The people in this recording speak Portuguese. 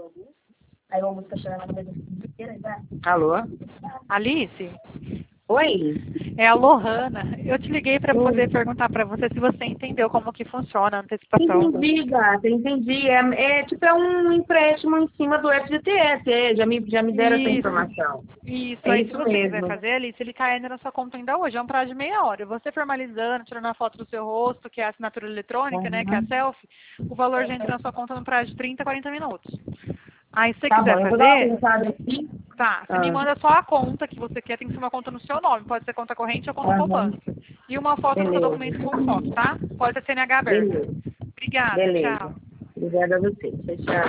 Aí o Augusto tá chorando na cabeça inteira, já. Alô? Alice, Oi? é a Lohana. Eu te liguei para poder perguntar para você se você entendeu como que funciona a antecipação. Entendi, gata, entendi. É um empréstimo em cima do FGTS, já me deram essa informação. Isso, É aí isso se você quiser mesmo. fazer, Alice, ele cai ainda na sua conta ainda hoje. É um prazo de meia hora. Você formalizando, tirando a foto do seu rosto, que é a assinatura eletrônica, né, que é a selfie, o valor já entra na sua conta no prazo de 30, 40 minutos. Aí se você Tá bom, quiser eu vou dar uma fazer, pensada aqui. tá, você me manda só a conta que você quer, tem que ser uma conta no seu nome, pode ser conta corrente ou conta poupança. E uma foto do seu Beleza, documento com foto, tá? Pode ser CNH aberta. beleza, Obrigada, beleza. tchau. Obrigada a você. Tchau, tchau.